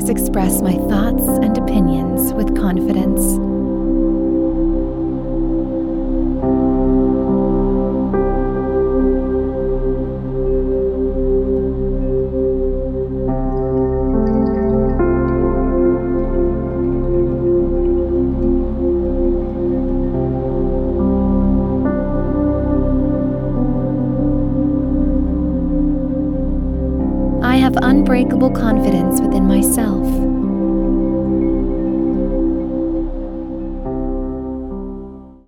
always express my thoughts and opinions with confidence. I have unbreakable confidence within myself.